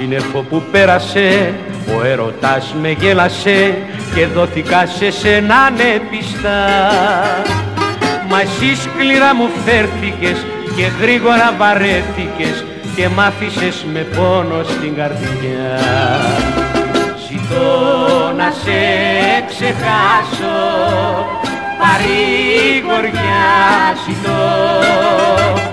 σύννεφο που πέρασε, ο έρωτας με γέλασε και δόθηκα σε σένα ανέπιστα. Μα εσύ σκληρά μου φέρθηκες και γρήγορα βαρέθηκες και μ' άφησες με πόνο στην καρδιά. Ζητώ να σε ξεχάσω, παρηγοριά ζητώ,